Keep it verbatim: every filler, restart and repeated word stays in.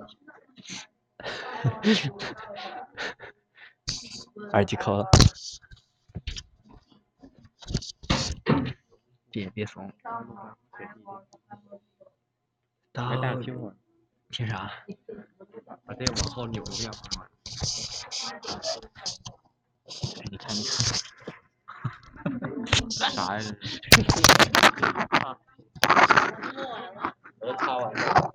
耳机抠了，别别怂。 没大听会儿， 听啥？ 把这个往后扭一下。 哎，你看，你看， 啥呀？ 我都擦完了。